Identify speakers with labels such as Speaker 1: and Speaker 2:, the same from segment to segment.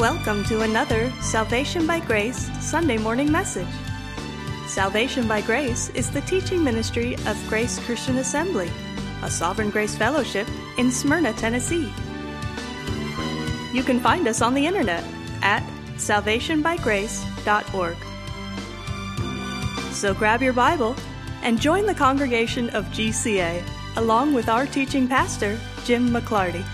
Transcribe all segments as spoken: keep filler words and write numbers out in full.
Speaker 1: Welcome to another Salvation by Grace Sunday morning message. Salvation by Grace is the teaching ministry of Grace Christian Assembly, a Sovereign Grace Fellowship in Smyrna, Tennessee. You can find us on the internet at salvation by grace dot org. So grab your Bible and join the congregation of G C A, along with our teaching pastor, Jim McClarty.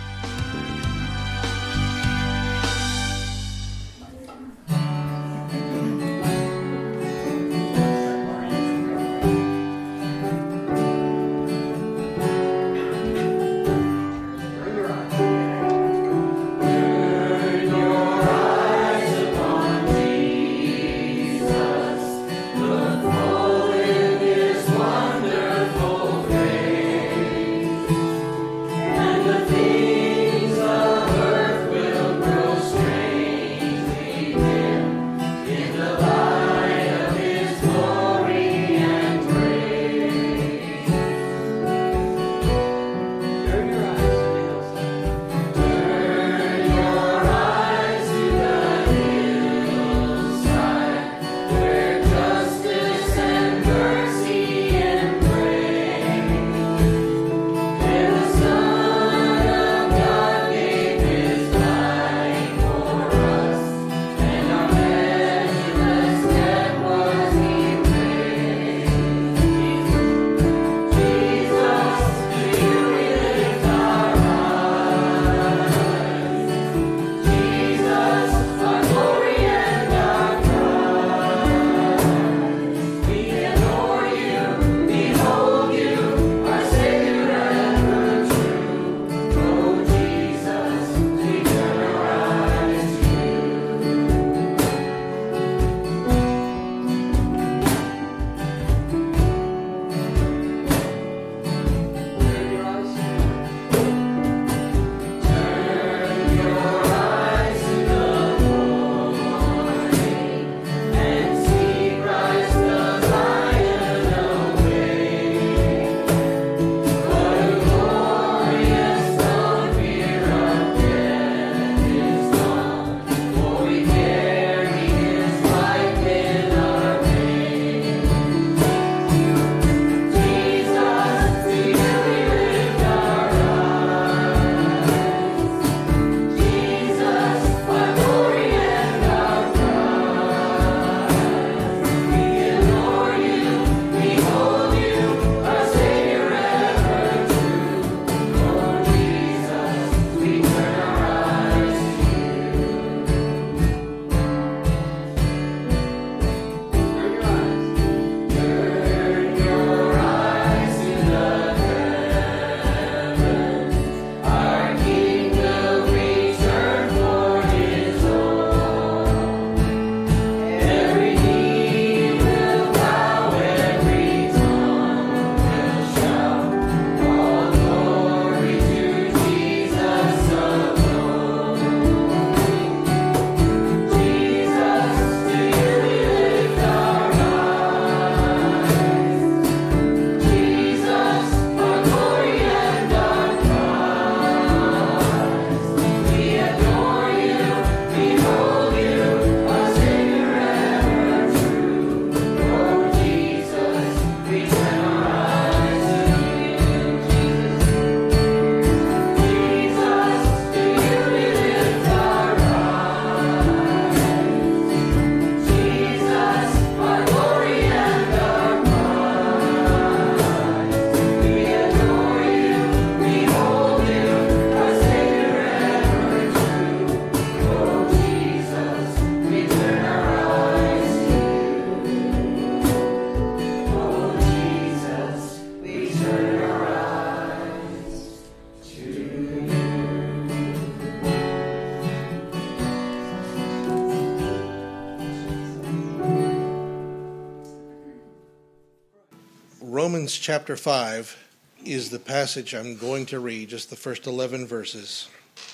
Speaker 2: Romans chapter five is the passage I'm going to read, just the first eleven verses.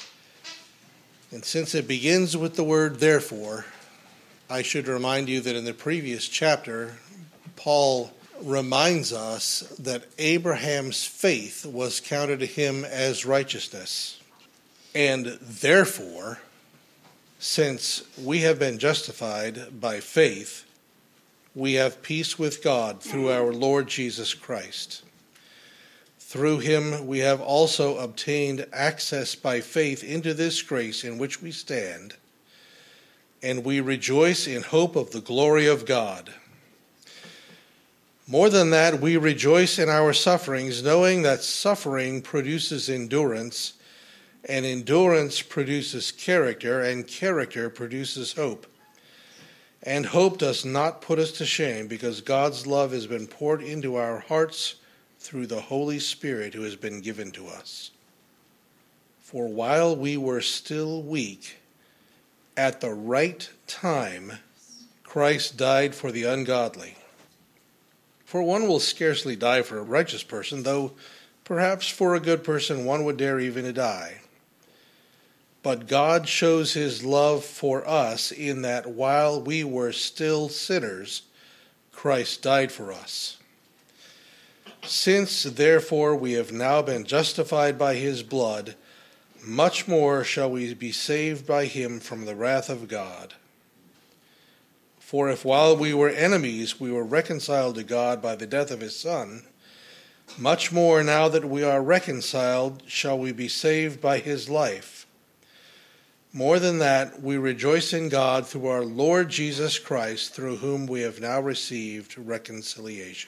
Speaker 2: And since it begins with the word therefore, I should remind you that in the previous chapter, Paul reminds us that Abraham's faith was counted to him as righteousness. And therefore, Since we have been justified by faith, we have peace with God through our Lord Jesus Christ. Through him we have also obtained access by faith into this grace in which we stand, and we rejoice in hope of the glory of God. More than that, we rejoice in our sufferings, knowing that suffering produces endurance, and endurance produces character, and character produces hope. And hope does not put us to shame, because God's love has been poured into our hearts through the Holy Spirit who has been given to us. For while we were still weak, at the right time, Christ died for the ungodly. For one will scarcely die for a righteous person, though perhaps for a good person one would dare even to die. But God shows his love for us in that while we were still sinners, Christ died for us. Since, therefore, we have now been justified by his blood, much more shall we be saved by him from the wrath of God. For if while we were enemies we were reconciled to God by the death of his Son, much more now that we are reconciled shall we be saved by his life. More than that, we rejoice in God through our Lord Jesus Christ, through whom we have now received reconciliation.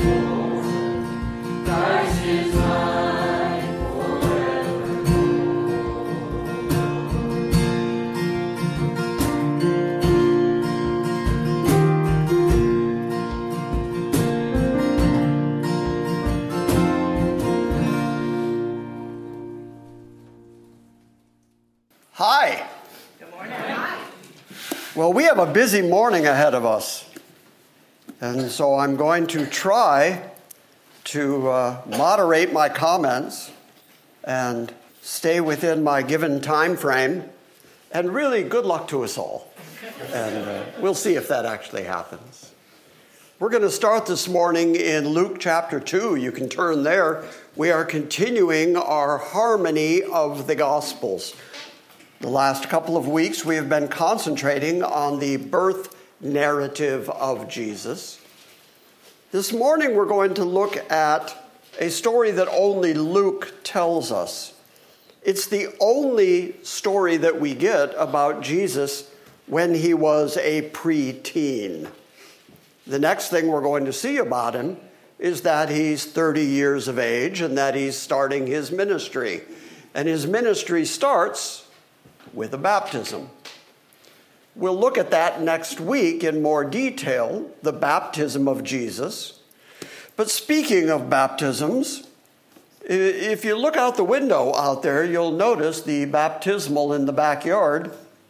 Speaker 3: Hi.
Speaker 4: Good morning. Hi.
Speaker 3: Well, we have a busy morning ahead of us. And so I'm going to try to uh, moderate my comments and stay within my given time frame. And really, good luck to us all. And uh, we'll see if that actually happens. We're going to start this morning in Luke chapter two. You can turn there. We are continuing our harmony of the Gospels. The last couple of weeks, we have been concentrating on the birth narrative of Jesus. This morning, we're going to look at a story that only Luke tells us. It's the only story that we get about Jesus when he was a preteen. The next thing we're going to see about him is that he's thirty years of age and that he's starting his ministry. And his ministry starts with a baptism. We'll look at that next week in more detail, the baptism of Jesus. But speaking of baptisms, if you look out the window out there, you'll notice the baptismal in the backyard.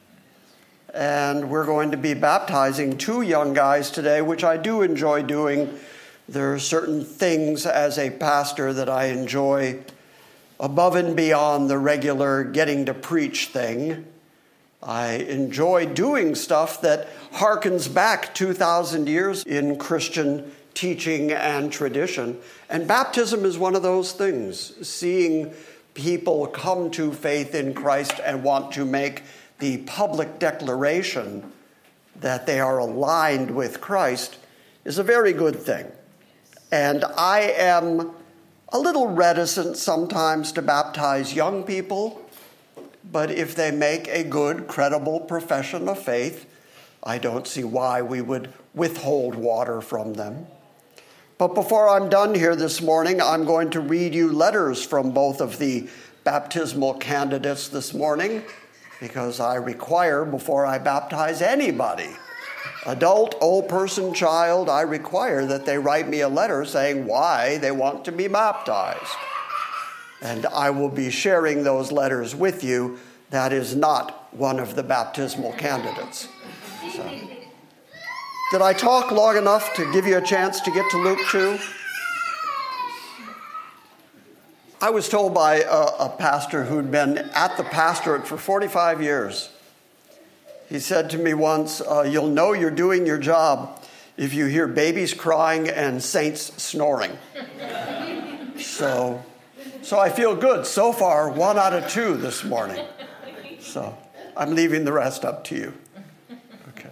Speaker 3: And we're going to be baptizing two young guys today, which I do enjoy doing. There are certain things as a pastor that I enjoy above and beyond the regular getting to preach thing. I enjoy doing stuff that harkens back two thousand years in Christian teaching and tradition. And baptism is one of those things. Seeing people come to faith in Christ and want to make the public declaration that they are aligned with Christ is a very good thing. And I am a little reticent sometimes to baptize young people, but if they make a good, credible profession of faith, I don't see why we would withhold water from them. But before I'm done here this morning, I'm going to read you letters from both of the baptismal candidates this morning, because I require, before I baptize anybody, adult, old person, child, I require that they write me a letter saying why they want to be baptized. And I will be sharing those letters with you. That is not one of the baptismal candidates. So, did I talk long enough to give you a chance to get to Luke two? I was told by a, a pastor who'd been at the pastorate for forty-five years. He said to me once, uh, you'll know you're doing your job if you hear babies crying and saints snoring. So, so I feel good. So far, one out of two this morning. So I'm leaving the rest up to you. Okay.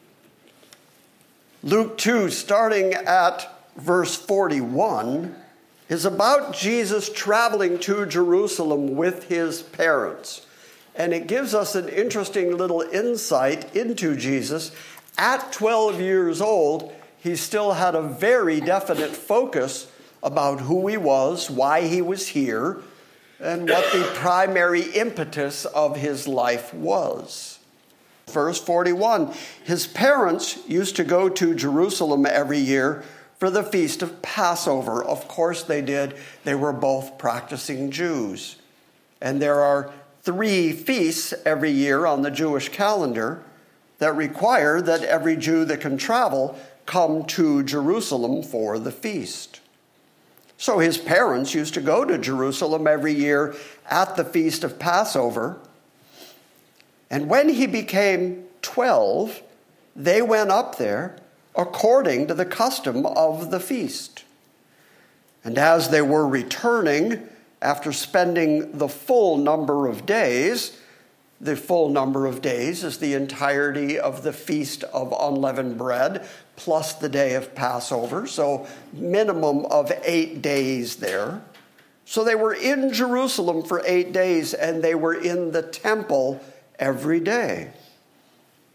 Speaker 3: Luke two, starting at verse forty-one, is about Jesus traveling to Jerusalem with his parents. And it gives us an interesting little insight into Jesus. At twelve years old, he still had a very definite focus about who he was, why he was here, and what the primary impetus of his life was. Verse forty-one, his parents used to go to Jerusalem every year for the feast of Passover. Of course they did. They were both practicing Jews. And there are three feasts every year on the Jewish calendar that require that every Jew that can travel come to Jerusalem for the feast. So his parents used to go to Jerusalem every year at the feast of Passover. And when he became twelve, they went up there according to the custom of the feast. And as they were returning, after spending the full number of days, the full number of days is the entirety of the Feast of Unleavened Bread, plus the day of Passover, so minimum of eight days there. So they were in Jerusalem for eight days, and they were in the temple every day.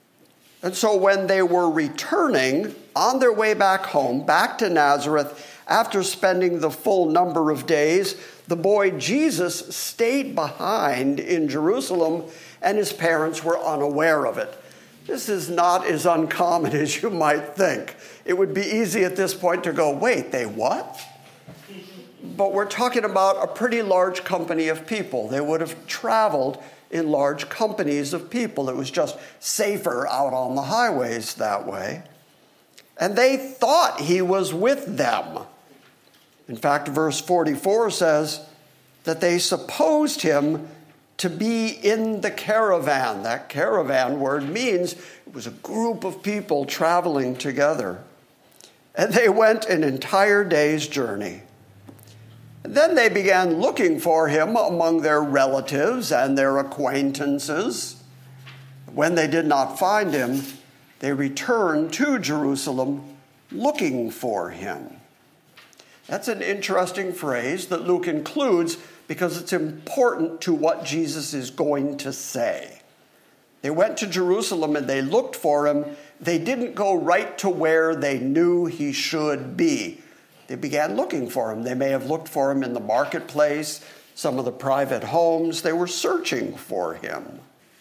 Speaker 3: And so when they were returning on their way back home, back to Nazareth, After spending the full number of days, the boy Jesus stayed behind in Jerusalem, and his parents were unaware of it. This is not as uncommon as you might think. It would be easy at this point to go, wait, they what? But we're talking about a pretty large company of people. They would have traveled in large companies of people. It was just safer out on the highways that way. And they thought he was with them. In fact, verse forty-four says that they supposed him to be in the caravan. That caravan word means it was a group of people traveling together. And they went an entire day's journey. And then they began looking for him among their relatives and their acquaintances. When they did not find him, they returned to Jerusalem looking for him. That's an interesting phrase that Luke includes because it's important to what Jesus is going to say. They went to Jerusalem and they looked for him. They didn't go right to where they knew he should be. They began looking for him. They may have looked for him in the marketplace, some of the private homes. They were searching for him.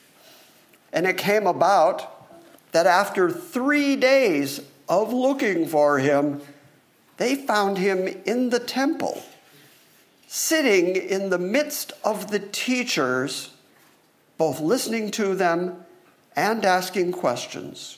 Speaker 3: And it came about that after three days of looking for him, they found him in the temple, sitting in the midst of the teachers, both listening to them and asking questions.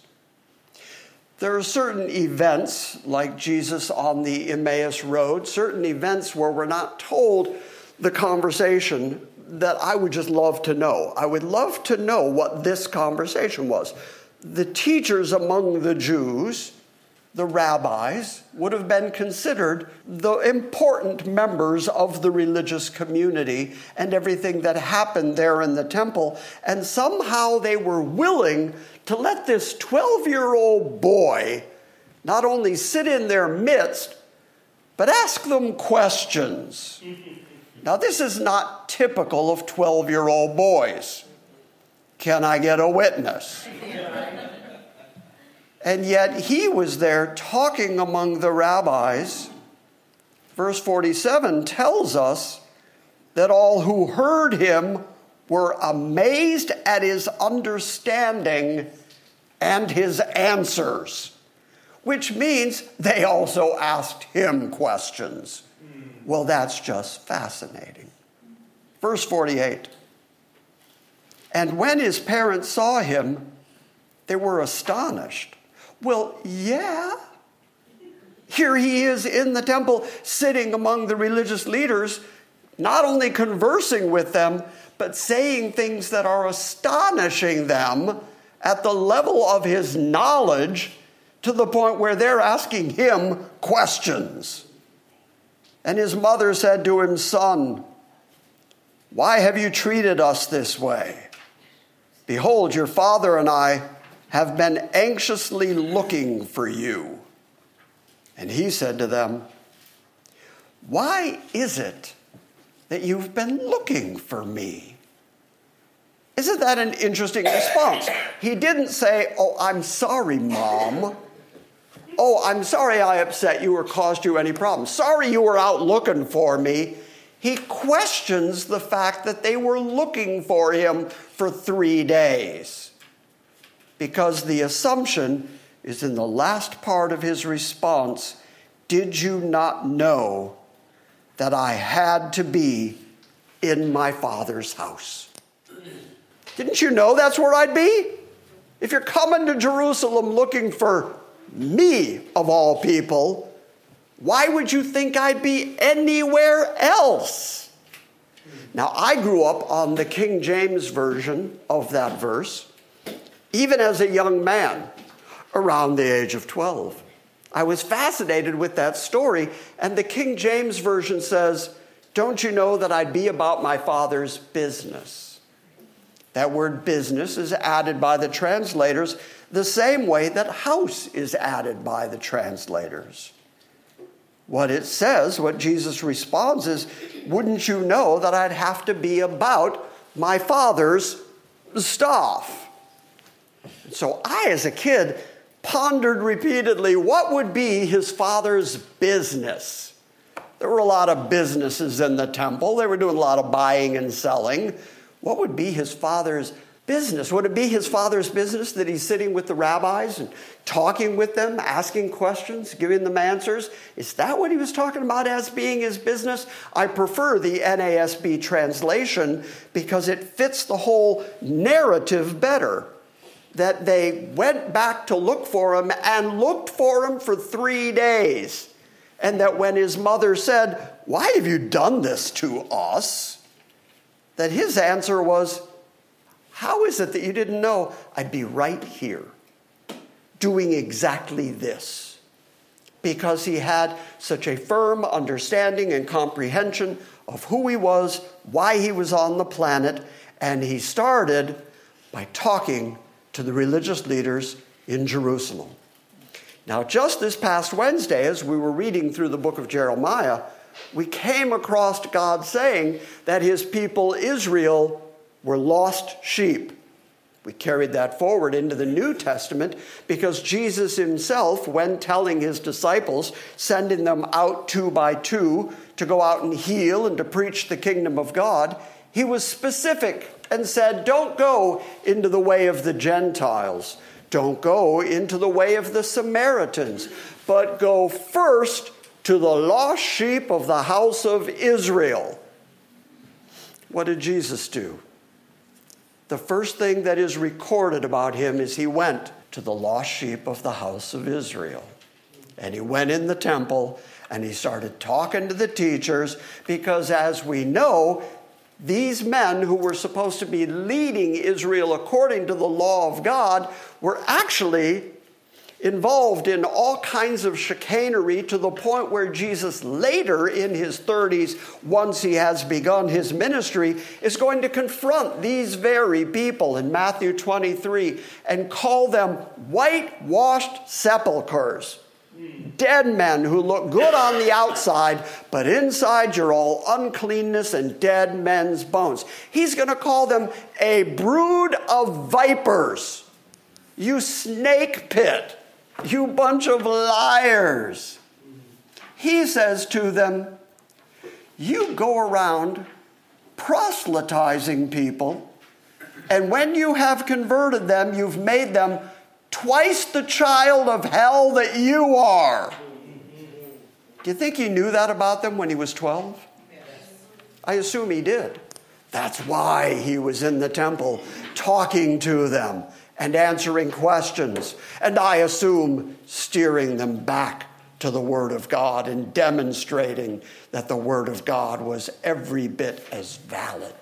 Speaker 3: There are certain events, like Jesus on the Emmaus Road, certain events where we're not told the conversation that I would just love to know. I would love to know what this conversation was. The teachers among the Jews, the rabbis, would have been considered the important members of the religious community and everything that happened there in the temple. And somehow they were willing to let this twelve-year-old boy not only sit in their midst, but ask them questions. Now, this is not typical of twelve-year-old boys. Can I get a witness? And yet he was there talking among the rabbis. Verse forty-seven tells us that all who heard him were amazed at his understanding and his answers, which means they also asked him questions. Well, that's just fascinating. Verse forty-eight. And when his parents saw him, they were astonished. Well, yeah. Here he is in the temple, sitting among the religious leaders, not only conversing with them, but saying things that are astonishing them at the level of his knowledge, to the point where they're asking him questions. And his mother said to him, "Son, why have you treated us this way? Behold, your father and I have been anxiously looking for you." And he said to them, "Why is it that you've been looking for me?" Isn't that an interesting response? He didn't say, "Oh, I'm sorry, Mom. Oh, I'm sorry I upset you or caused you any problems. Sorry you were out looking for me." He questions the fact that they were looking for him for three days. Because the assumption is in the last part of his response, "Did you not know that I had to be in my Father's house?" Didn't you know that's where I'd be? If you're coming to Jerusalem looking for me, of all people, why would you think I'd be anywhere else? Now, I grew up on the King James Version of that verse, even as a young man, around the age of twelve. I was fascinated with that story, and the King James Version says, "Don't you know that I'd be about my Father's business?" That word business is added by the translators the same way that house is added by the translators. What it says, what Jesus responds is, "Wouldn't you know that I'd have to be about my Father's stuff?" So I, as a kid, pondered repeatedly what would be his father's business. There were a lot of businesses in the temple. They were doing a lot of buying and selling. What would be his father's business? Would it be his father's business that he's sitting with the rabbis and talking with them, asking questions, giving them answers? Is that what he was talking about as being his business? I prefer the N A S B translation because it fits the whole narrative better. That they went back to look for him and looked for him for three days. And that when his mother said, "Why have you done this to us?" that his answer was, "How is it that you didn't know I'd be right here doing exactly this?" Because he had such a firm understanding and comprehension of who he was, why he was on the planet, and he started by talking to the religious leaders in Jerusalem. Now, just this past Wednesday, as we were reading through the book of Jeremiah, we came across God saying that his people Israel were lost sheep. We carried that forward into the New Testament because Jesus himself, when telling his disciples, sending them out two by two to go out and heal and to preach the kingdom of God, he was specific and said, don't go into the way of the Gentiles. Don't go into the way of the Samaritans, but go first to the lost sheep of the house of Israel. What did Jesus do? The first thing that is recorded about him is he went to the lost sheep of the house of Israel. And he went in the temple and he started talking to the teachers because, as we know, these men who were supposed to be leading Israel according to the law of God were actually involved in all kinds of chicanery to the point where Jesus later in his thirties, once he has begun his ministry, is going to confront these very people in Matthew twenty-three and call them whitewashed sepulchres. Dead men who look good on the outside, but inside you're all uncleanness and dead men's bones. He's going to call them a brood of vipers. You snake pit. You bunch of liars. He says to them, you go around proselytizing people, and when you have converted them, you've made them twice the child of hell that you are. Do you think he knew that about them when he was twelve? I assume he did. That's why he was in the temple talking to them and answering questions, and I assume steering them back to the Word of God and demonstrating that the Word of God was every bit as valid.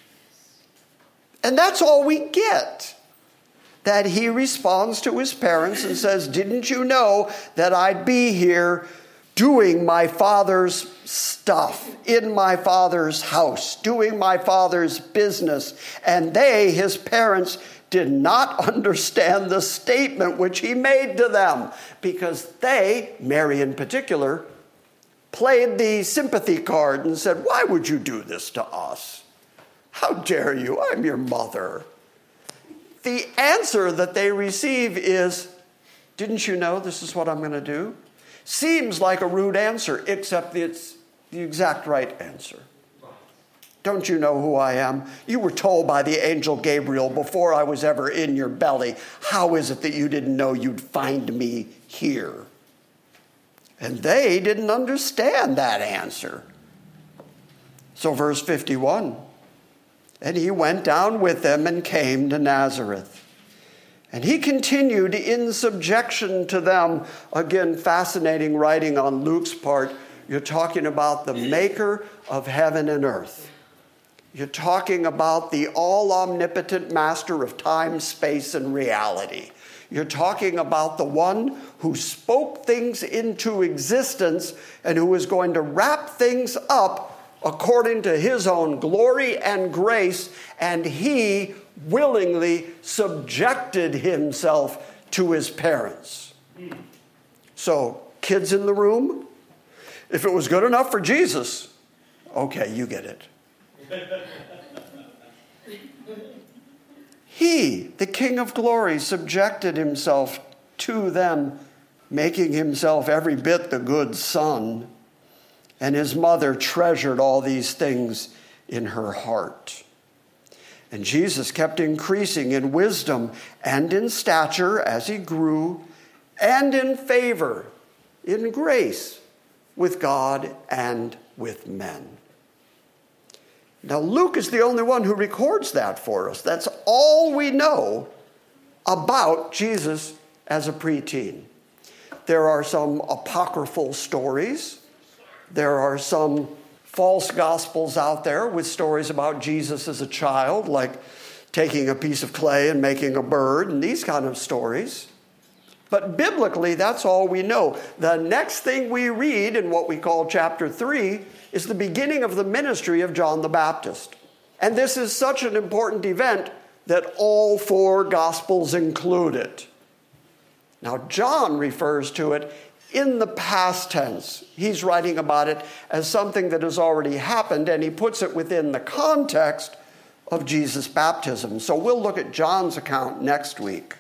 Speaker 3: And that's all we get. That he responds to his parents and says, didn't you know that I'd be here doing my father's stuff, in my father's house, doing my father's business? And they, his parents, did not understand the statement which he made to them because they, Mary in particular, played the sympathy card and said, why would you do this to us? How dare you? I'm your mother. The answer that they receive is, didn't you know this is what I'm going to do? Seems like a rude answer, except it's the exact right answer. Don't you know who I am? You were told by the angel Gabriel before I was ever in your belly. How is it that you didn't know you'd find me here? And they didn't understand that answer. So verse fifty-one, and he went down with them and came to Nazareth. And he continued in subjection to them. Again, fascinating writing on Luke's part. You're talking about the maker of heaven and earth. You're talking about the all-omnipotent master of time, space, and reality. You're talking about the one who spoke things into existence and who is going to wrap things up according to his own glory and grace, and he willingly subjected himself to his parents. So, kids in the room, if it was good enough for Jesus, okay, you get it. He, the King of Glory, subjected himself to them, making himself every bit the good son. And his mother treasured all these things in her heart. And Jesus kept increasing in wisdom and in stature as he grew, and in favor, in grace, with God and with men. Now, Luke is the only one who records that for us. That's all we know about Jesus as a preteen. There are some apocryphal stories. There are some false gospels out there with stories about Jesus as a child, like taking a piece of clay and making a bird and these kind of stories. But biblically, that's all we know. The next thing we read in what we call chapter three is the beginning of the ministry of John the Baptist. And this is such an important event that all four gospels include it. Now, John refers to it in the past tense. He's writing about it as something that has already happened, and he puts it within the context of Jesus' baptism. So we'll look at John's account next week.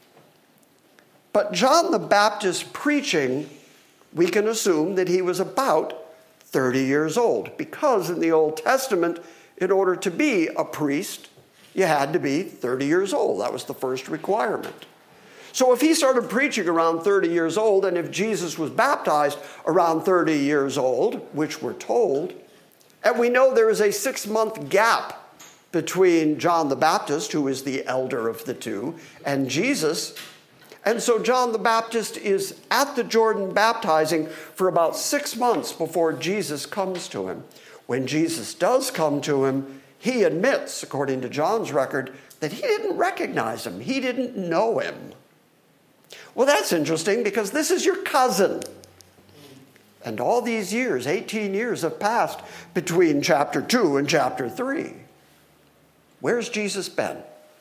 Speaker 3: But John the Baptist preaching, we can assume that he was about thirty years old, because in the Old Testament, in order to be a priest, you had to be thirty years old. That was the first requirement. So if he started preaching around thirty years old, and if Jesus was baptized around thirty years old, which we're told, and we know there is a six-month gap between John the Baptist, who is the elder of the two, and Jesus. And so John the Baptist is at the Jordan baptizing for about six months before Jesus comes to him. When Jesus does come to him, he admits, according to John's record, that he didn't recognize him. He didn't know him. Well, that's interesting because this is your cousin. And all these years, eighteen years, have passed between chapter two and chapter three. Where's Jesus been?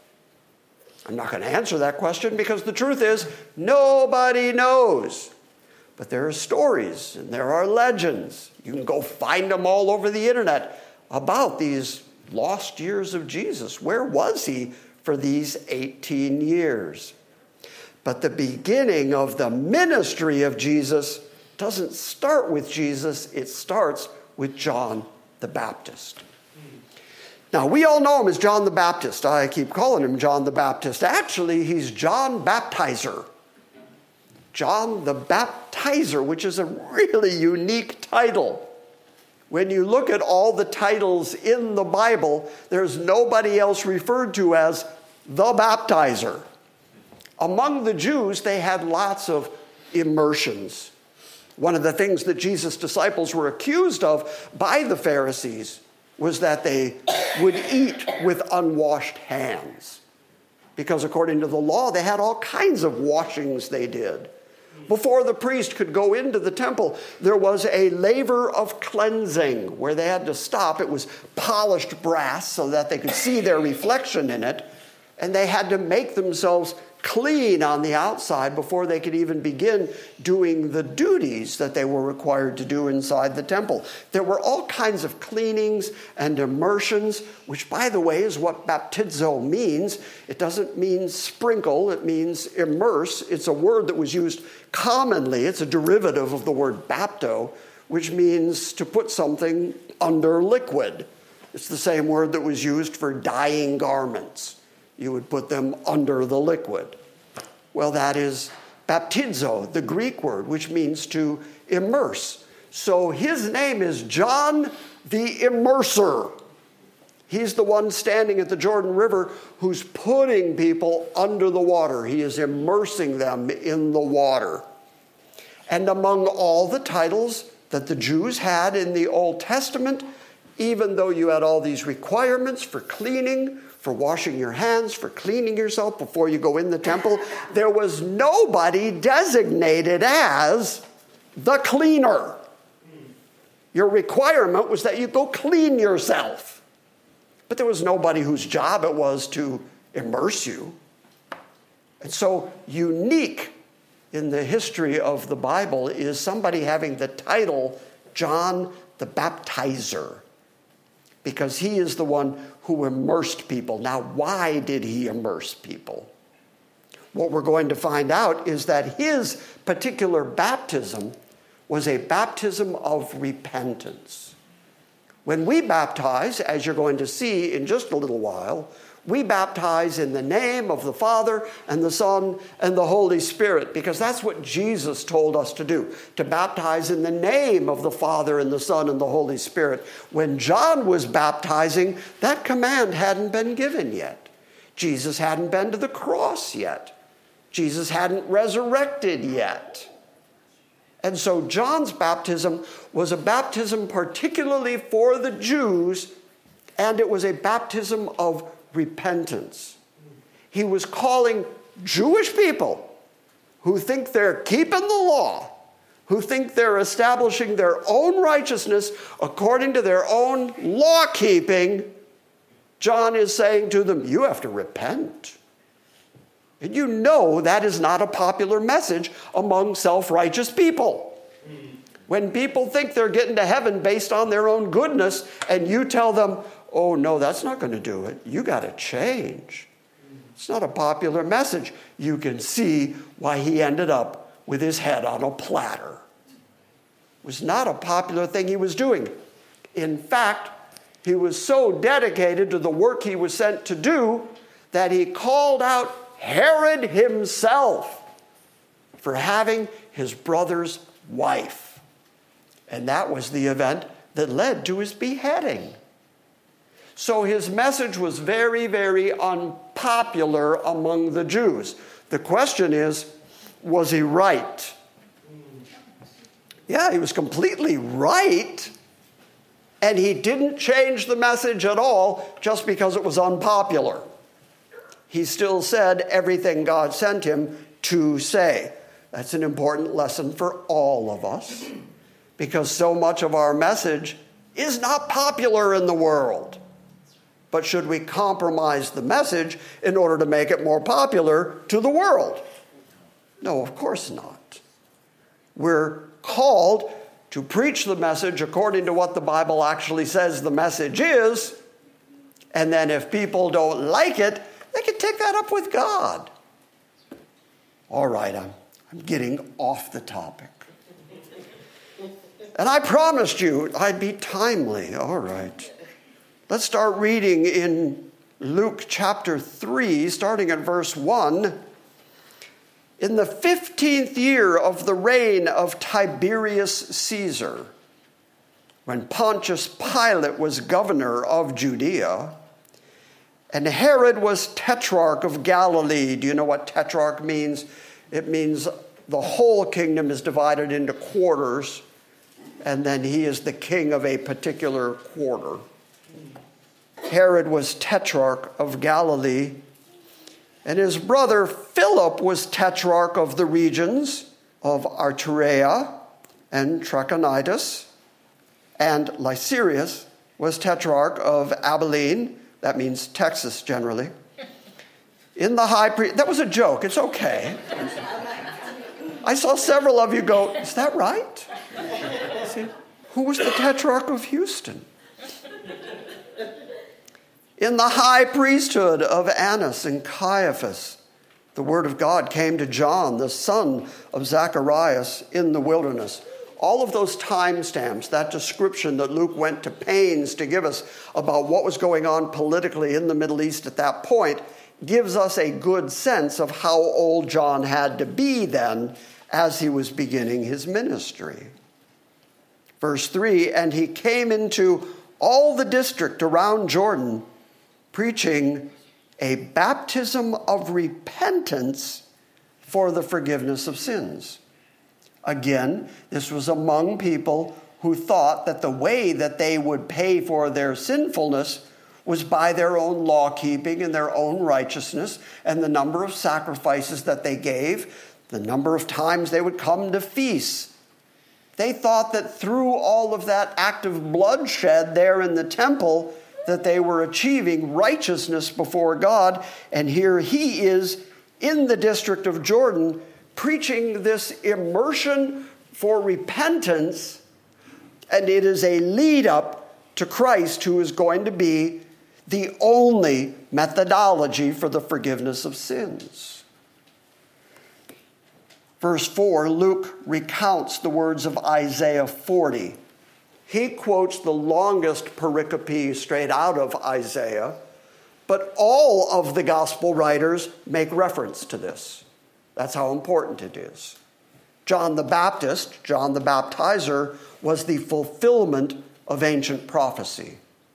Speaker 3: I'm not going to answer that question because the truth is nobody knows. But there are stories and there are legends. You can go find them all over the internet about these lost years of Jesus. Where was he for these eighteen years? But the beginning of the ministry of Jesus doesn't start with Jesus. It starts with John the Baptist. Now, we all know him as John the Baptist. I keep calling him John the Baptist. Actually, he's John Baptizer. John the Baptizer, which is a really unique title. When you look at all the titles in the Bible, there's nobody else referred to as the Baptizer. Among the Jews, they had lots of immersions. One of the things that Jesus' disciples were accused of by the Pharisees was that they would eat with unwashed hands. Because according to the law, they had all kinds of washings they did. Before the priest could go into the temple, there was a laver of cleansing where they had to stop. It was polished brass so that they could see their reflection in it. And they had to make themselves clean on the outside before they could even begin doing the duties that they were required to do inside the temple. There were all kinds of cleanings and immersions, which, by the way, is what baptizo means. It doesn't mean sprinkle, it means immerse. It's a word that was used commonly. It's a derivative of the word bapto, which means to put something under liquid. It's the same word that was used for dyeing garments. You would put them under the liquid. Well, that is baptizo, the Greek word, which means to immerse. So his name is John the Immerser. He's the one standing at the Jordan River who's putting people under the water. He is immersing them in the water. And among all the titles that the Jews had in the Old Testament, even though you had all these requirements for cleaning, for washing your hands, for cleaning yourself before you go in the temple, there was nobody designated as the cleaner. Your requirement was that you go clean yourself. But there was nobody whose job it was to immerse you. And so unique in the history of the Bible is somebody having the title John the Baptizer, because he is the one who immersed people. Now, why did he immerse people? what we're going to find out is that his particular baptism was a baptism of repentance. When we baptize, as you're going to see in just a little while, we baptize in the name of the Father and the Son and the Holy Spirit, because that's what Jesus told us to do, to baptize in the name of the Father and the Son and the Holy Spirit. When John was baptizing, that command hadn't been given yet. Jesus hadn't been to the cross yet. Jesus hadn't resurrected yet. And so John's baptism was a baptism particularly for the Jews, and it was a baptism of repentance. He was calling Jewish people who think they're keeping the law, who think they're establishing their own righteousness according to their own law keeping. John is saying to them, you have to repent. And you know that is not a popular message among self-righteous people. When people think they're getting to heaven based on their own goodness, and you tell them, oh, no, that's not going to do it. You got to change. It's not a popular message. You can see why he ended up with his head on a platter. It was not a popular thing he was doing. In fact, he was so dedicated to the work he was sent to do that he called out Herod himself for having his brother's wife. And that was the event that led to his beheading. So his message was very, very unpopular among the Jews. The question is, was he right? Yeah, he was completely right. And he didn't change the message at all just because it was unpopular. He still said everything God sent him to say. That's an important lesson for all of us, because so much of our message is not popular in the world. But should we compromise the message in order to make it more popular to the world? No, of course not. We're called to preach the message according to what the Bible actually says the message is, and then if people don't like it, they can take that up with God. All right, I'm, I'm getting off the topic. And I promised you I'd be timely. All right. Let's start reading in Luke chapter three, starting at verse one. In the fifteenth year of the reign of Tiberius Caesar, when Pontius Pilate was governor of Judea, and Herod was tetrarch of Galilee. Do you know what tetrarch means? It means the whole kingdom is divided into quarters, and then he is the king of a particular quarter. Herod was tetrarch of Galilee, and his brother Philip was tetrarch of the regions of Arturea and Trachonitis, and Lycerius was tetrarch of Abilene. That means Texas generally. In the high priest, that was a joke, it's okay. I saw several of you go, is that right? See, who was the tetrarch of Houston? In the high priesthood of Annas and Caiaphas, the word of God came to John, the son of Zacharias, in the wilderness. All of those timestamps, that description that Luke went to pains to give us about what was going on politically in the Middle East at that point, gives us a good sense of how old John had to be then as he was beginning his ministry. Verse three, and he came into all the district around Jordan, preaching a baptism of repentance for the forgiveness of sins. Again, this was among people who thought that the way that they would pay for their sinfulness was by their own law-keeping and their own righteousness and the number of sacrifices that they gave, the number of times they would come to feasts. They thought that through all of that act of bloodshed there in the temple, that they were achieving righteousness before God. And here he is in the district of Jordan preaching this immersion for repentance, and it is a lead up to Christ, who is going to be the only methodology for the forgiveness of sins. Verse four, Luke recounts the words of Isaiah forty. He quotes the longest pericope straight out of Isaiah, but all of the gospel writers make reference to this. That's how important it is. John the Baptist, John the Baptizer, was the fulfillment of ancient prophecy.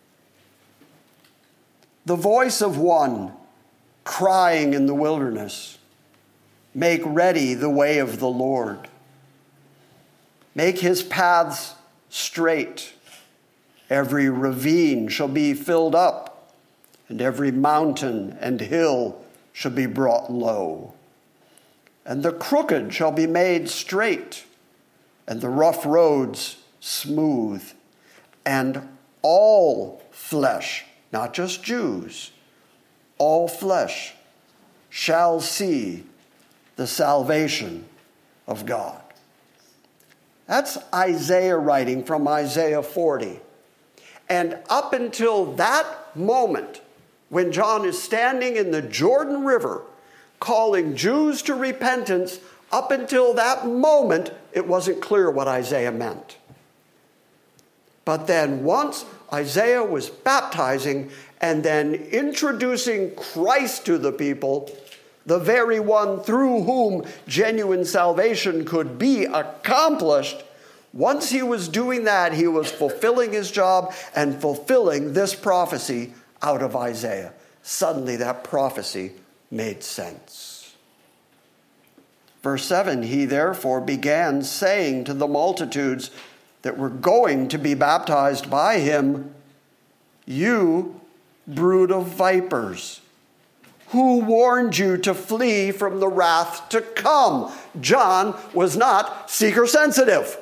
Speaker 3: The voice of one crying in the wilderness, make ready the way of the Lord. Make his paths straight. Every ravine shall be filled up, and every mountain and hill shall be brought low. And the crooked shall be made straight, and the rough roads smooth. And all flesh, not just Jews, all flesh shall see the salvation of God. That's Isaiah writing from Isaiah forty. And up until that moment, when John is standing in the Jordan River calling Jews to repentance, up until that moment, it wasn't clear what Isaiah meant. But then once Isaiah was baptizing and then introducing Christ to the people, the very one through whom genuine salvation could be accomplished, once he was doing that, he was fulfilling his job and fulfilling this prophecy out of Isaiah. Suddenly that prophecy made sense. Verse seven, he therefore began saying to the multitudes that were going to be baptized by him, you brood of vipers, who warned you to flee from the wrath to come? John was not seeker sensitive.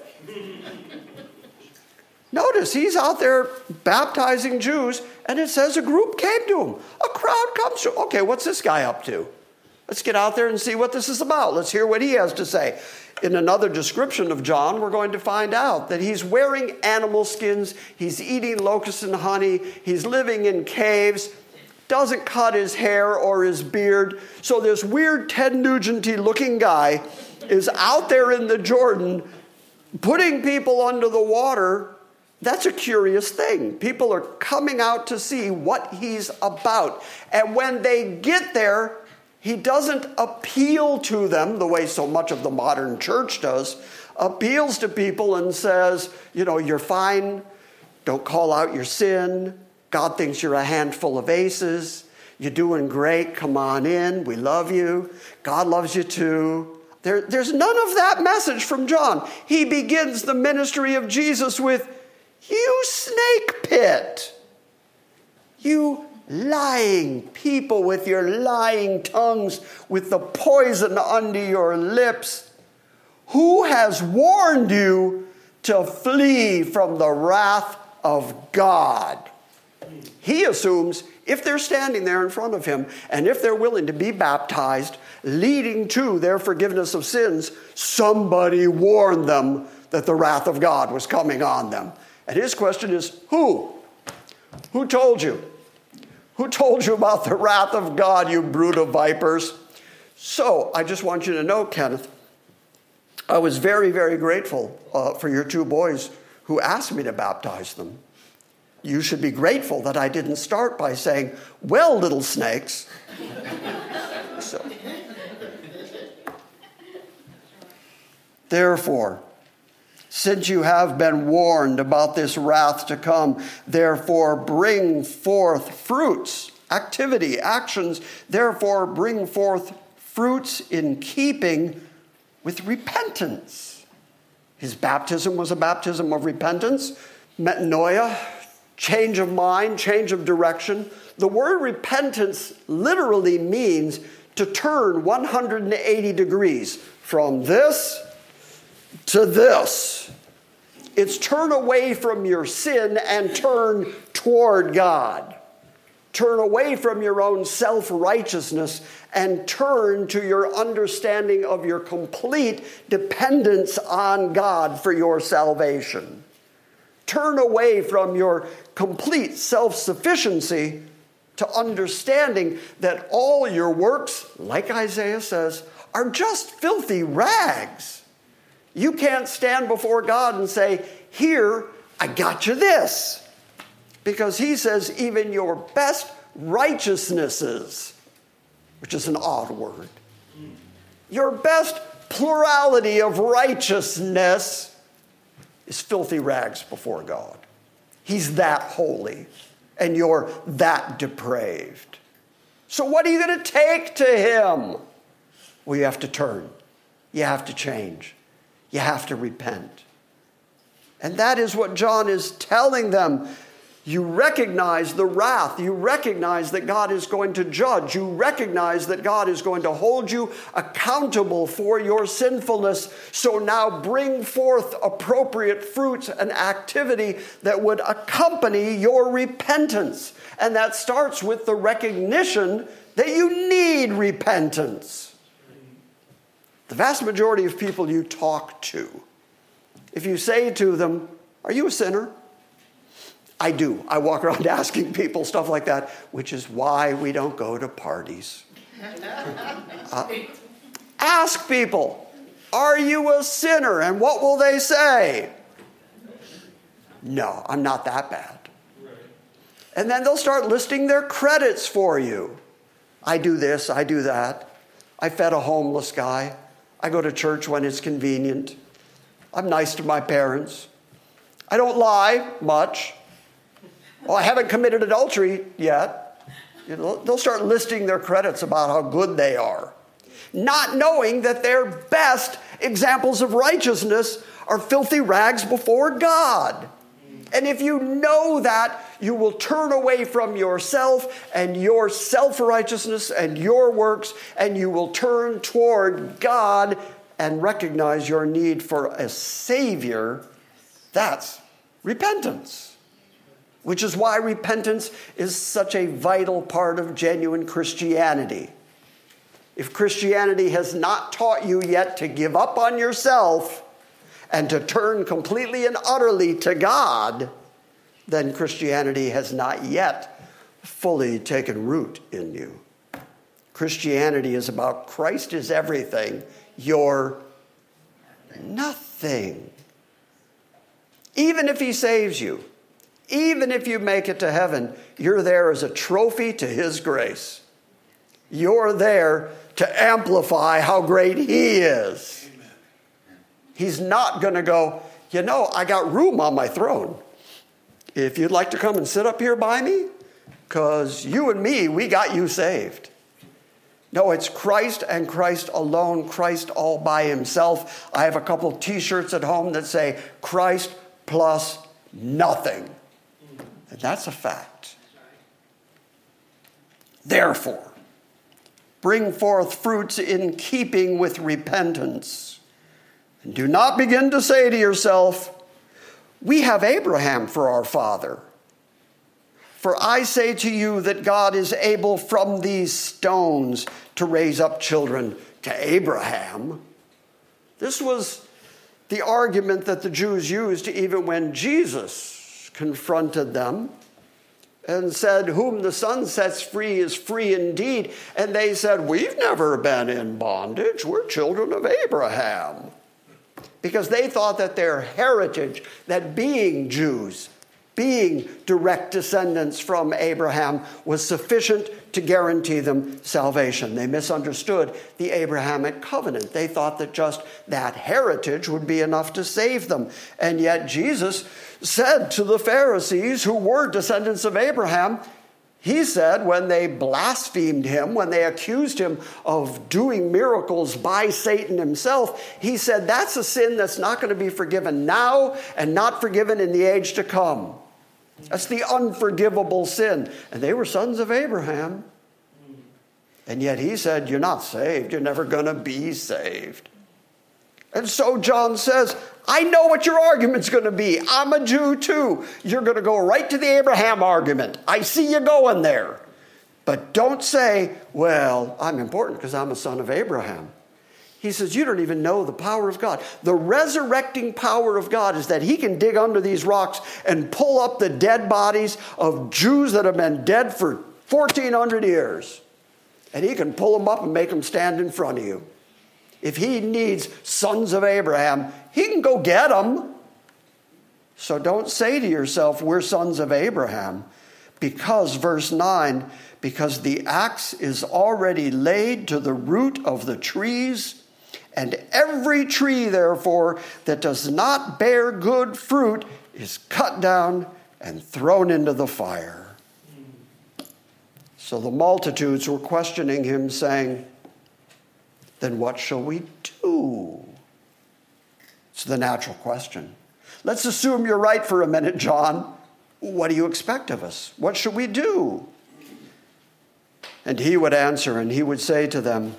Speaker 3: Notice he's out there baptizing Jews, and it says a group came to him. A crowd comes to him. Okay, what's this guy up to? Let's get out there and see what this is about. Let's hear what he has to say. In another description of John, we're going to find out that he's wearing animal skins, he's eating locusts and honey, he's living in caves, doesn't cut his hair or his beard. So this weird Ted Nugent-y looking guy is out there in the Jordan putting people under the water. That's a curious thing. People are coming out to see what he's about. And when they get there, he doesn't appeal to them the way so much of the modern church does, appeals to people and says, you know, you're fine. Don't call out your sin. God thinks you're a handful of aces. You're doing great. Come on in. We love you. God loves you too. There, there's none of that message from John. He begins the ministry of Jesus with, you snake pit. You lying people with your lying tongues, with the poison under your lips. Who has warned you to flee from the wrath of God? He assumes if they're standing there in front of him and if they're willing to be baptized, leading to their forgiveness of sins, somebody warned them that the wrath of God was coming on them. And his question is, who? Who told you? Who told you about the wrath of God, you brood of vipers? So I just want you to know, Kenneth, I was very, very grateful uh, for your two boys who asked me to baptize them. You should be grateful that I didn't start by saying, well, little snakes. So, therefore, since you have been warned about this wrath to come, therefore bring forth fruits, activity, actions, therefore bring forth fruits in keeping with repentance. His baptism was a baptism of repentance, metanoia, change of mind, change of direction. The word repentance literally means to turn one hundred eighty degrees from this to this. It's turn away from your sin and turn toward God. Turn away from your own self-righteousness and turn to your understanding of your complete dependence on God for your salvation. Turn away from your complete self-sufficiency to understanding that all your works, like Isaiah says, are just filthy rags. You can't stand before God and say, here, I got you this. Because he says even your best righteousnesses, which is an odd word, your best plurality of righteousness is filthy rags before God. He's that holy, and you're that depraved. So what are you going to take to him? Well, you have to turn. You have to change. You have to repent. And that is what John is telling them. You recognize the wrath. You recognize that God is going to judge. You recognize that God is going to hold you accountable for your sinfulness. So now bring forth appropriate fruits and activity that would accompany your repentance. And that starts with the recognition that you need repentance. The vast majority of people you talk to, if you say to them, are you a sinner? I do. I walk around asking people stuff like that, which is why we don't go to parties. Uh, ask people, are you a sinner? And what will they say? No, I'm not that bad. And then they'll start listing their credits for you. I do this, I do that. I fed a homeless guy. I go to church when it's convenient. I'm nice to my parents. I don't lie much. Well, I haven't committed adultery yet. You know, they'll start listing their credits about how good they are, not knowing that their best examples of righteousness are filthy rags before God. And if you know that, you will turn away from yourself and your self-righteousness and your works, and you will turn toward God and recognize your need for a Savior. That's repentance. Which is why repentance is such a vital part of genuine Christianity. If Christianity has not taught you yet to give up on yourself and to turn completely and utterly to God, then Christianity has not yet fully taken root in you. Christianity is about Christ is everything, you're nothing. Even if he saves you, even if you make it to heaven, you're there as a trophy to his grace. You're there to amplify how great he is. Amen. He's not going to go, you know, I got room on my throne. If you'd like to come and sit up here by me, because you and me, we got you saved. No, it's Christ and Christ alone, Christ all by himself. I have a couple t-shirts at home that say, Christ plus nothing. And that's a fact. Therefore, bring forth fruits in keeping with repentance. And do not begin to say to yourself, we have Abraham for our father. For I say to you that God is able from these stones to raise up children to Abraham. This was the argument that the Jews used even when Jesus confronted them and said, whom the Son sets free is free indeed. And they said, we've never been in bondage. We're children of Abraham. Because they thought that their heritage, that being Jews, being direct descendants from Abraham, was sufficient to guarantee them salvation. They misunderstood the Abrahamic covenant. They thought that just that heritage would be enough to save them. And yet Jesus said to the Pharisees, who were descendants of Abraham, he said when they blasphemed him, when they accused him of doing miracles by Satan himself, he said that's a sin that's not going to be forgiven now and not forgiven in the age to come. That's the unforgivable sin. And they were sons of Abraham. And yet he said, you're not saved. You're never going to be saved. And so John says, I know what your argument's going to be. I'm a Jew too. You're going to go right to the Abraham argument. I see you going there. But don't say, well, I'm important because I'm a son of Abraham. He says, you don't even know the power of God. The resurrecting power of God is that he can dig under these rocks and pull up the dead bodies of Jews that have been dead for fourteen hundred years. And he can pull them up and make them stand in front of you. If he needs sons of Abraham, he can go get them. So don't say to yourself, we're sons of Abraham. Because, verse nine, because the axe is already laid to the root of the trees, and every tree, therefore, that does not bear good fruit is cut down and thrown into the fire. So the multitudes were questioning him, saying, then what shall we do? It's the natural question. Let's assume you're right for a minute, John. What do you expect of us? What should we do? And he would answer, and he would say to them,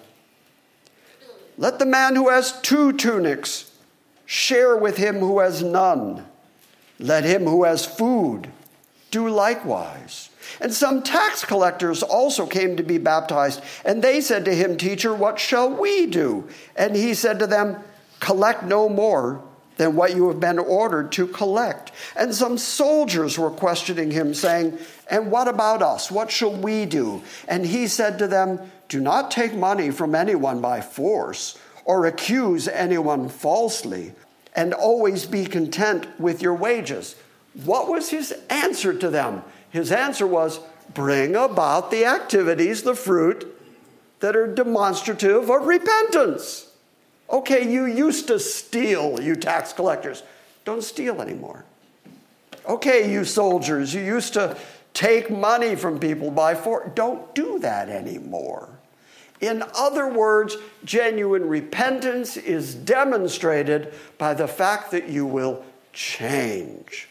Speaker 3: let the man who has two tunics share with him who has none. Let him who has food do likewise. And some tax collectors also came to be baptized, and they said to him, teacher, what shall we do? And he said to them, collect no more than what you have been ordered to collect. And some soldiers were questioning him, saying, and what about us? What shall we do? And he said to them, do not take money from anyone by force or accuse anyone falsely, and always be content with your wages. What was his answer to them? His answer was, bring about the activities, the fruit, that are demonstrative of repentance. Okay, you used to steal, you tax collectors. Don't steal anymore. Okay, you soldiers, you used to take money from people by force. Don't do that anymore. In other words, genuine repentance is demonstrated by the fact that you will change.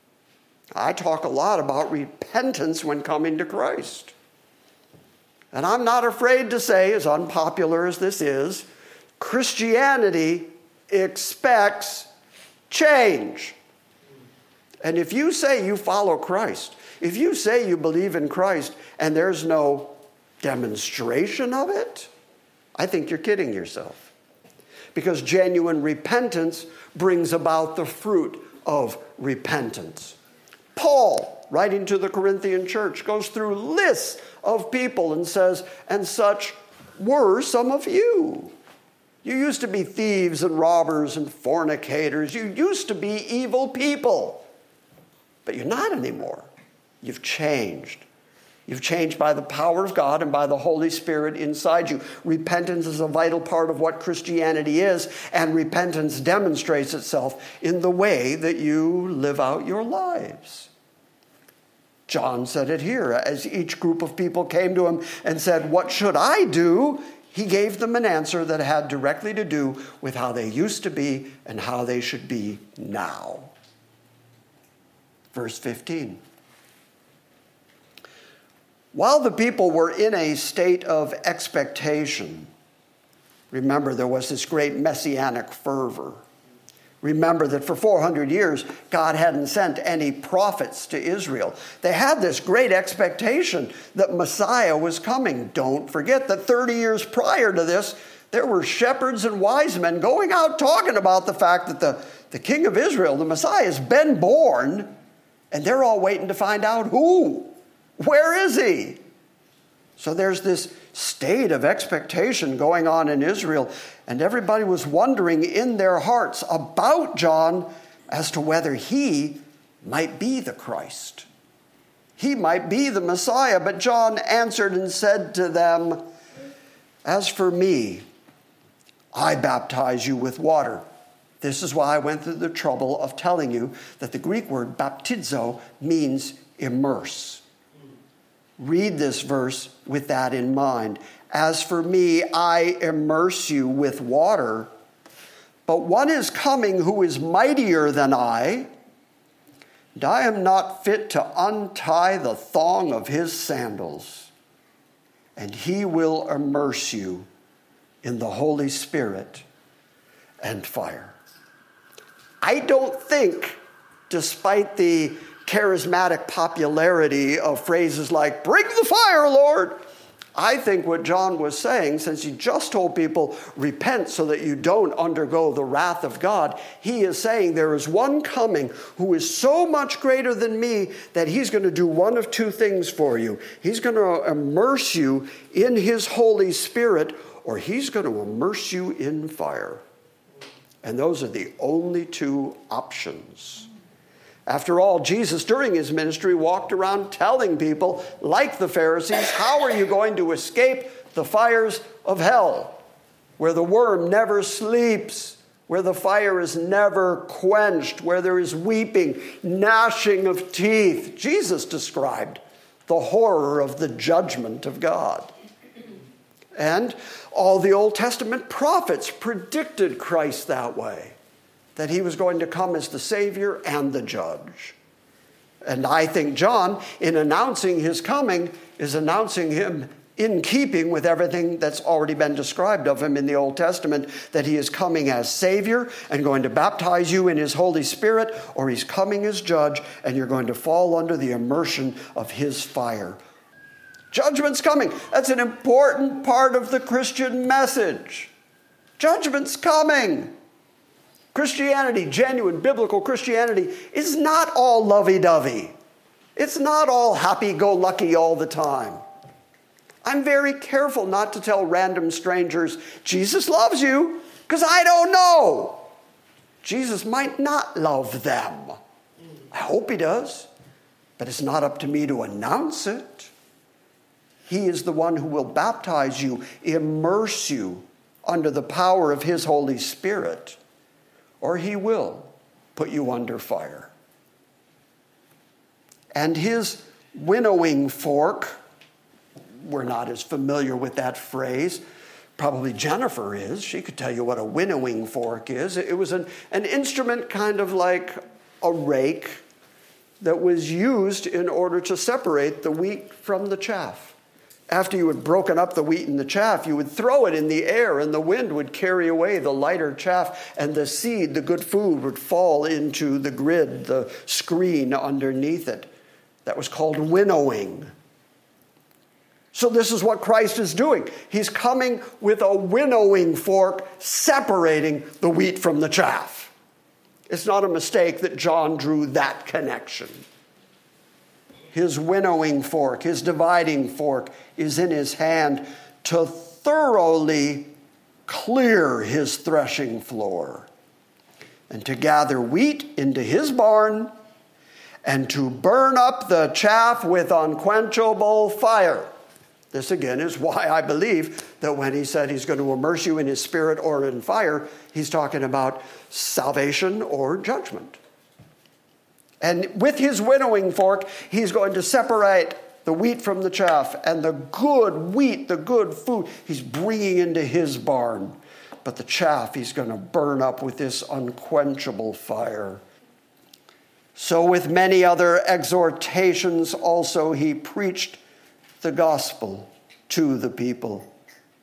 Speaker 3: I talk a lot about repentance when coming to Christ. And I'm not afraid to say, as unpopular as this is, Christianity expects change. And if you say you follow Christ, if you say you believe in Christ and there's no demonstration of it, I think you're kidding yourself. Because genuine repentance brings about the fruit of repentance. Paul, writing to the Corinthian church, goes through lists of people and says, and such were some of you. You used to be thieves and robbers and fornicators. You used to be evil people. But you're not anymore. You've changed. You've changed by the power of God and by the Holy Spirit inside you. Repentance is a vital part of what Christianity is, and repentance demonstrates itself in the way that you live out your lives. John said it here. As each group of people came to him and said, what should I do? He gave them an answer that had directly to do with how they used to be and how they should be now. Verse fifteen. While the people were in a state of expectation, remember there was this great messianic fervor. Remember that for four hundred years, God hadn't sent any prophets to Israel. They had this great expectation that Messiah was coming. Don't forget that thirty years prior to this, there were shepherds and wise men going out talking about the fact that the, the King of Israel, the Messiah, has been born, and they're all waiting to find out who. Where is he? So there's this state of expectation going on in Israel, and everybody was wondering in their hearts about John as to whether he might be the Christ. He might be the Messiah. But John answered and said to them, as for me, I baptize you with water. This is why I went through the trouble of telling you that the Greek word baptizo means immerse. Read this verse with that in mind. As for me, I immerse you with water, but one is coming who is mightier than I, and I am not fit to untie the thong of his sandals, and he will immerse you in the Holy Spirit and fire. I don't think, despite the charismatic popularity of phrases like, bring the fire, Lord. I think what John was saying, since he just told people, repent so that you don't undergo the wrath of God, he is saying there is one coming who is so much greater than me that he's going to do one of two things for you. He's going to immerse you in his Holy Spirit, or he's going to immerse you in fire. And those are the only two options. After all, Jesus, during his ministry, walked around telling people, like the Pharisees, how are you going to escape the fires of hell, where the worm never sleeps, where the fire is never quenched, where there is weeping, gnashing of teeth. Jesus described the horror of the judgment of God. And all the Old Testament prophets predicted Christ that way, that he was going to come as the Savior and the Judge. And I think John, in announcing his coming, is announcing him in keeping with everything that's already been described of him in the Old Testament, that he is coming as Savior and going to baptize you in his Holy Spirit, or he's coming as Judge and you're going to fall under the immersion of his fire. Judgment's coming. That's an important part of the Christian message. Judgment's coming. Christianity, genuine biblical Christianity, is not all lovey-dovey. It's not all happy-go-lucky all the time. I'm very careful not to tell random strangers, Jesus loves you, because I don't know. Jesus might not love them. I hope he does, but it's not up to me to announce it. He is the one who will baptize you, immerse you under the power of his Holy Spirit, or he will put you under fire. And his winnowing fork, we're not as familiar with that phrase. Probably Jennifer is. She could tell you what a winnowing fork is. It was an, an instrument kind of like a rake that was used in order to separate the wheat from the chaff. After you had broken up the wheat and the chaff, you would throw it in the air, and the wind would carry away the lighter chaff, and the seed, the good food, would fall into the grid, the screen underneath it. That was called winnowing. So this is what Christ is doing. He's coming with a winnowing fork, separating the wheat from the chaff. It's not a mistake that John drew that connection. His winnowing fork, his dividing fork, is in his hand to thoroughly clear his threshing floor and to gather wheat into his barn and to burn up the chaff with unquenchable fire. This again is why I believe that when he said he's going to immerse you in his spirit or in fire, he's talking about salvation or judgment. And with his winnowing fork, he's going to separate the wheat from the chaff, and the good wheat, the good food, he's bringing into his barn. But the chaff he's going to burn up with this unquenchable fire. So with many other exhortations also, he preached the gospel to the people.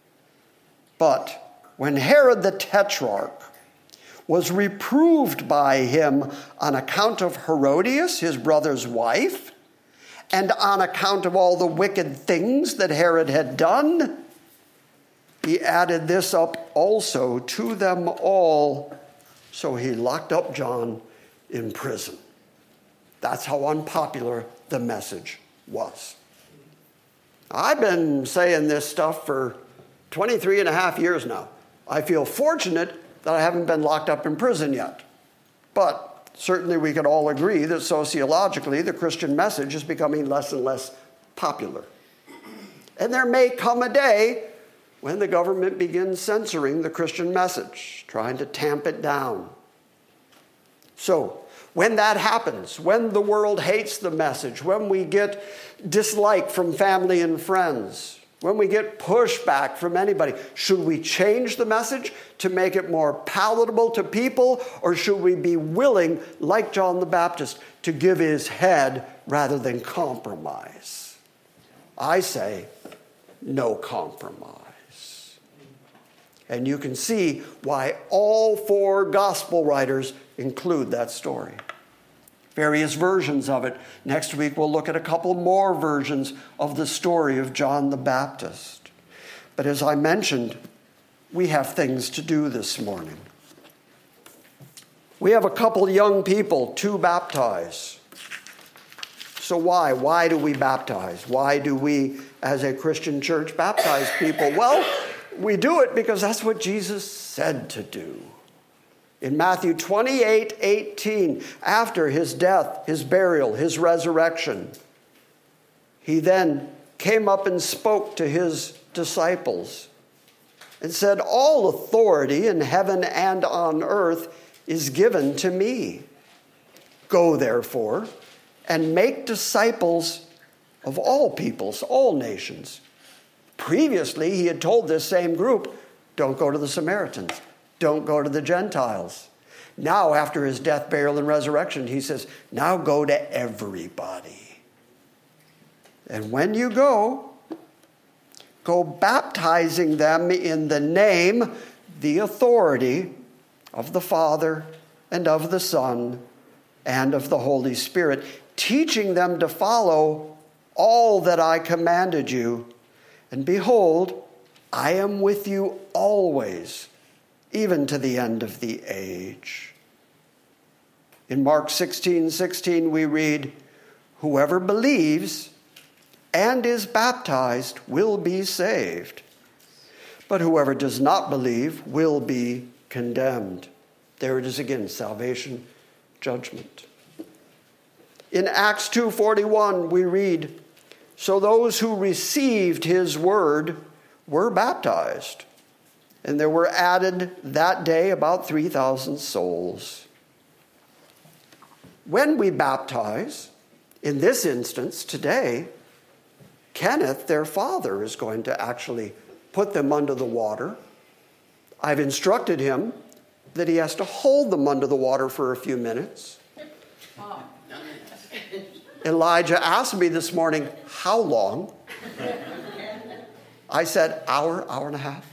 Speaker 3: But when Herod the Tetrarch was reproved by him on account of Herodias, his brother's wife, and on account of all the wicked things that Herod had done, he added this up also to them all. So he locked up John in prison. That's how unpopular the message was. I've been saying this stuff for twenty-three and a half years now. I feel fortunate that I haven't been locked up in prison yet. But certainly we can all agree that sociologically the Christian message is becoming less and less popular. And there may come a day when the government begins censoring the Christian message, trying to tamp it down. So, when that happens, when the world hates the message, when we get dislike from family and friends, when we get pushback from anybody, should we change the message to make it more palatable to people, or should we be willing, like John the Baptist, to give his head rather than compromise? I say, no compromise. And you can see why all four gospel writers include that story. Various versions of it. Next week we'll look at a couple more versions of the story of John the Baptist. But as I mentioned, we have things to do this morning. We have a couple young people to baptize. So why? Why do we baptize? Why do we, as a Christian church, baptize people? Well, we do it because that's what Jesus said to do. In Matthew twenty-eight eighteen, after his death, his burial, his resurrection, he then came up and spoke to his disciples and said, all authority in heaven and on earth is given to me. Go, therefore, and make disciples of all peoples, all nations. Previously, he had told this same group, don't go to the Samaritans. Don't go to the Gentiles. Now, after his death, burial, and resurrection, he says, now go to everybody. And when you go, go baptizing them in the name, the authority of the Father and of the Son and of the Holy Spirit, teaching them to follow all that I commanded you. And behold, I am with you always, even to the end of the age. In Mark sixteen sixteen, we read, whoever believes and is baptized will be saved, but whoever does not believe will be condemned. There it is again, salvation, judgment. In Acts two forty-one, we read, so those who received his word were baptized, and there were added that day about three thousand souls. When we baptize, in this instance today, Kenneth, their father, is going to actually put them under the water. I've instructed him that he has to hold them under the water for a few minutes. Elijah asked me this morning, how long? I said, hour, hour and a half.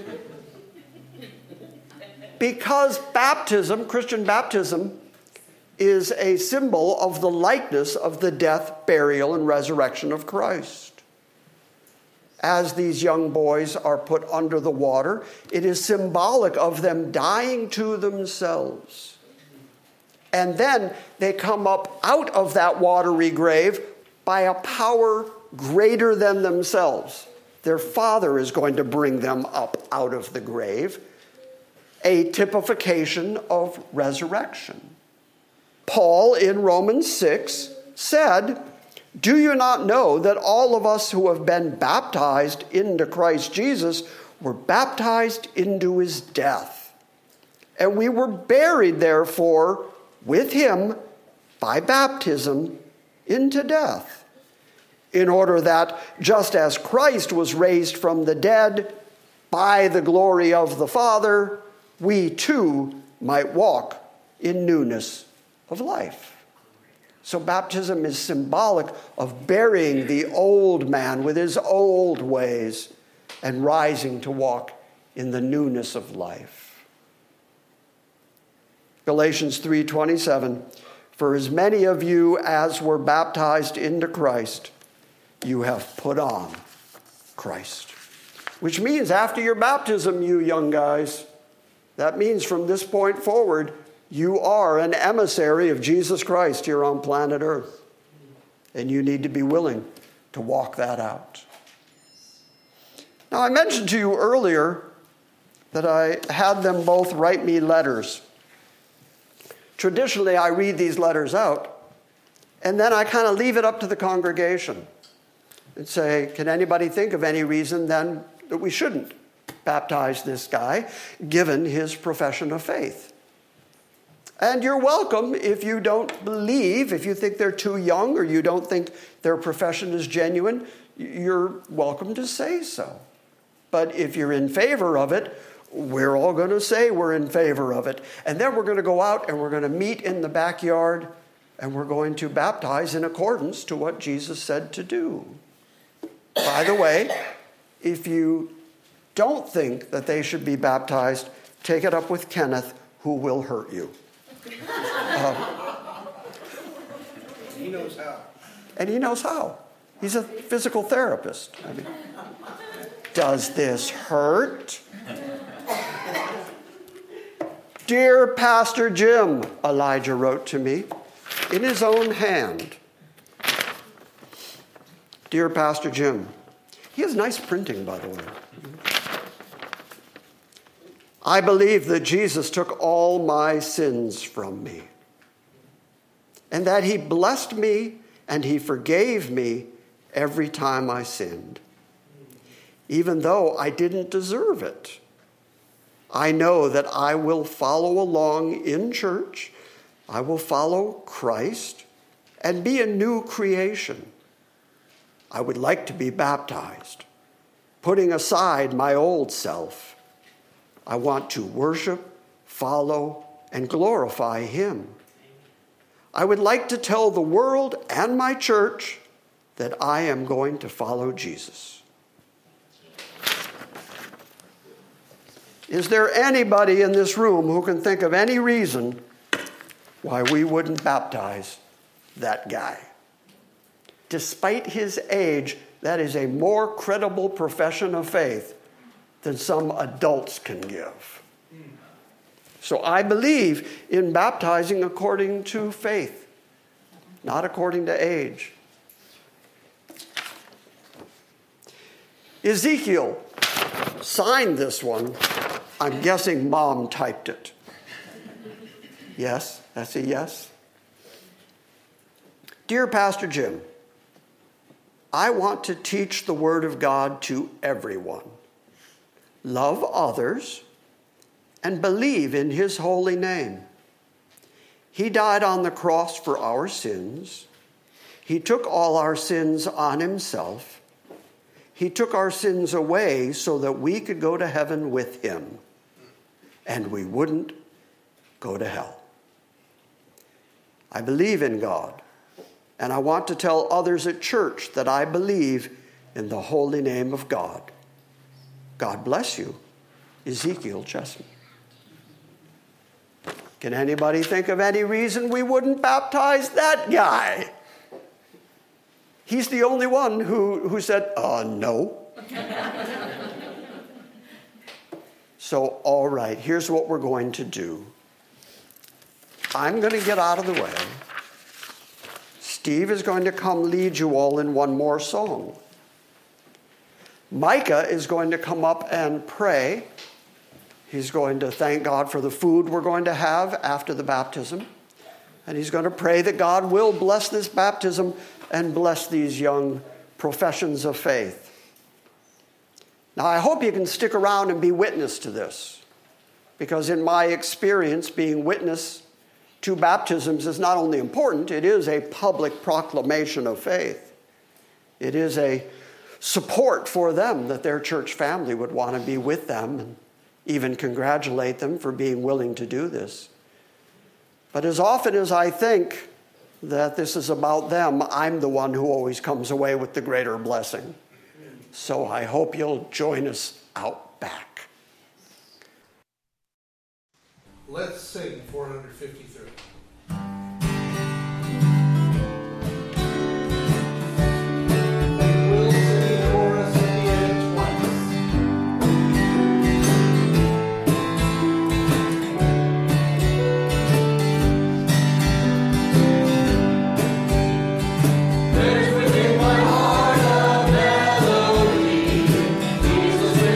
Speaker 3: Because baptism, Christian baptism, is a symbol of the likeness of the death, burial, and resurrection of Christ. As these young boys are put under the water, it is symbolic of them dying to themselves. And then they come up out of that watery grave by a power greater than themselves. Their Father is going to bring them up out of the grave, a typification of resurrection. Paul in Romans six said, do you not know that all of us who have been baptized into Christ Jesus were baptized into his death? And we were buried, therefore, with him by baptism into death, in order that just as Christ was raised from the dead by the glory of the Father, we too might walk in newness of life. So baptism is symbolic of burying the old man with his old ways and rising to walk in the newness of life. Galatians three twenty-seven, for as many of you as were baptized into Christ, you have put on Christ. Which means after your baptism, you young guys, that means from this point forward, you are an emissary of Jesus Christ here on planet Earth. And you need to be willing to walk that out. Now, I mentioned to you earlier that I had them both write me letters. Traditionally, I read these letters out, and then I kind of leave it up to the congregation and say, can anybody think of any reason then that we shouldn't baptize this guy, given his profession of faith? And you're welcome if you don't believe, if you think they're too young or you don't think their profession is genuine, you're welcome to say so. But if you're in favor of it, we're all going to say we're in favor of it. And then we're going to go out and we're going to meet in the backyard and we're going to baptize in accordance to what Jesus said to do. By the way, if you don't think that they should be baptized, take it up with Kenneth, who will hurt you. Uh,
Speaker 2: he knows how.
Speaker 3: And he knows how. He's a physical therapist. I mean, does this hurt? Dear Pastor Jim, Elijah wrote to me in his own hand. Dear Pastor Jim. He has nice printing, by the way. I believe that Jesus took all my sins from me, and that he blessed me and he forgave me every time I sinned, even though I didn't deserve it. I know that I will follow along in church. I will follow Christ and be a new creation. I would like to be baptized, putting aside my old self. I want to worship, follow, and glorify him. I would like to tell the world and my church that I am going to follow Jesus. Is there anybody in this room who can think of any reason why we wouldn't baptize that guy? Despite his age, that is a more credible profession of faith than some adults can give. So I believe in baptizing according to faith, not according to age. Ezekiel signed this one. I'm guessing Mom typed it. Yes, that's a yes. Dear Pastor Jim, I want to teach the Word of God to everyone. Love others and believe in his holy name. He died on the cross for our sins. He took all our sins on himself. He took our sins away so that we could go to heaven with him, and we wouldn't go to hell. I believe in God, and I want to tell others at church that I believe in the holy name of God. God bless you, Ezekiel Chessman. Can anybody think of any reason we wouldn't baptize that guy? He's the only one who, who said, uh, no. So, all right, here's what we're going to do. I'm going to get out of the way. Steve is going to come lead you all in one more song. Micah is going to come up and pray. He's going to thank God for the food we're going to have after the baptism. And he's going to pray that God will bless this baptism and bless these young professions of faith. Now, I hope you can stick around and be witness to this, because in my experience, being witness to baptisms is not only important, it is a public proclamation of faith. It is a support for them that their church family would want to be with them and even congratulate them for being willing to do this. But as often as I think that this is about them, I'm the one who always comes away with the greater blessing. So I hope you'll join us out back.
Speaker 2: Let's sing four fifty-three.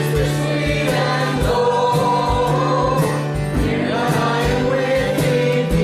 Speaker 4: Sweet and low, here I am with thee.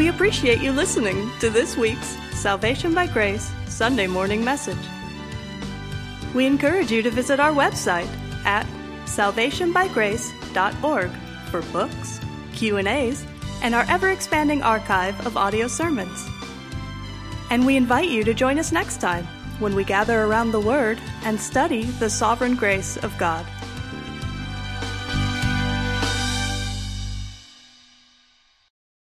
Speaker 1: We appreciate you listening to this week's Salvation by Grace Sunday morning message. We encourage you to visit our website at salvation by grace dot org for books, Q and A's, and our ever-expanding archive of audio sermons. And we invite you to join us next time when we gather around the Word and study the sovereign grace of God.